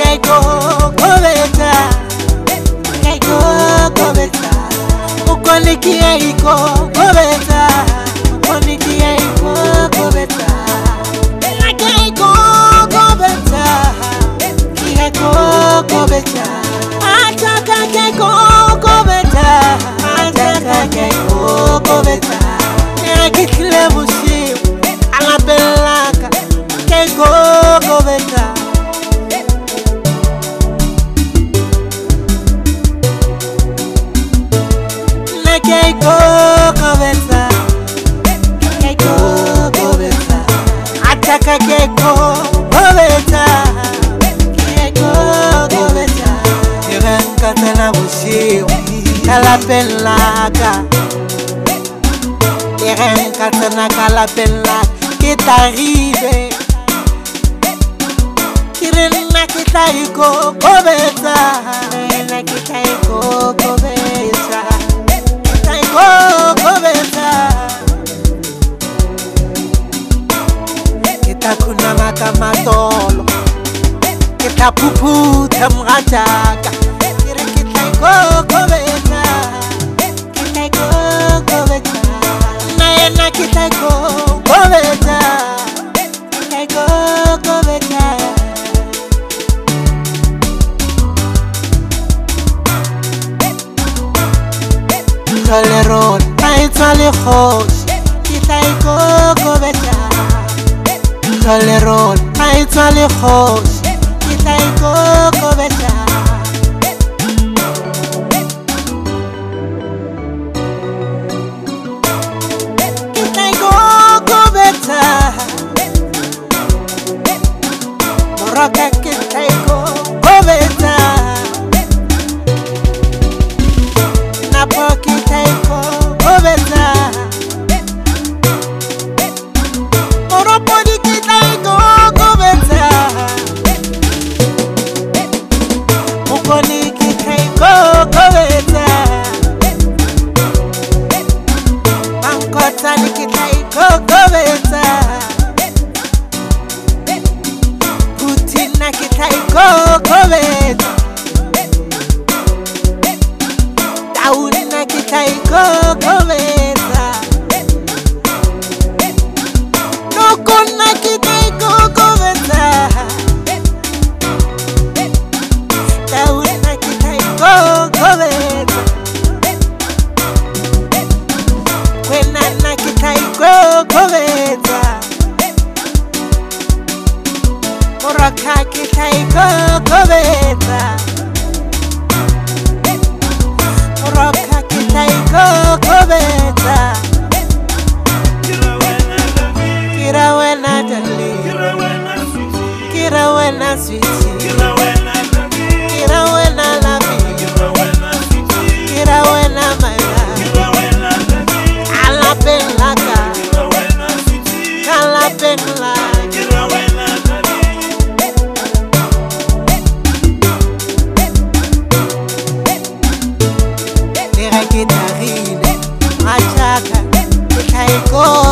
Kaiko kobeta, kaiko kobeta. Ukonikia iko kobeta, ukonikia iko kobeta. Kaiko kobeta, kaiko kobeta. Ataka kaiko kobeta, ataka kaiko kobeta. Nakikile musi ala belaka, kaiko kobeta. Kaiko kobeta, kaiko kobeta. Ataka kaiko kobeta, kaiko kobeta. Irenka tena bushi kala pelaka, irenka tena kala pelaka. Kitaribe, kirena kitaiko kobeta, kirena kitaiko kobeta. Kita kuna makamatolo, kita pupu temrajaka. Kita kobeta, kita kobeta. Naena kita kobeta, kita kobeta. Tolerol, taitale khosh, kitaiko kobeta. Tolerol, taitale khosh, kitaiko kobeta. Kitaiko kobeta. Moraka kitaiko kobeta. Napoki taiko kobeta. Moropodi kitaiko kobeta. Mukoni kitaiko kobeta. Bankota kitaiko kobeta. Putina kitaiko kobeta. Una kitaiko kobeta. No kona kitaiko kobeta. Una kitaiko kobeta. Kwenana kitaiko kobeta. Moraka kitaiko kobeta. Moraka kitaiko kobeta. Kirawena dali, kirawena sweetie, kirawena labi, kirawena my love. Ala belaka, ala belaka. Kitarine, achaka, kitaiko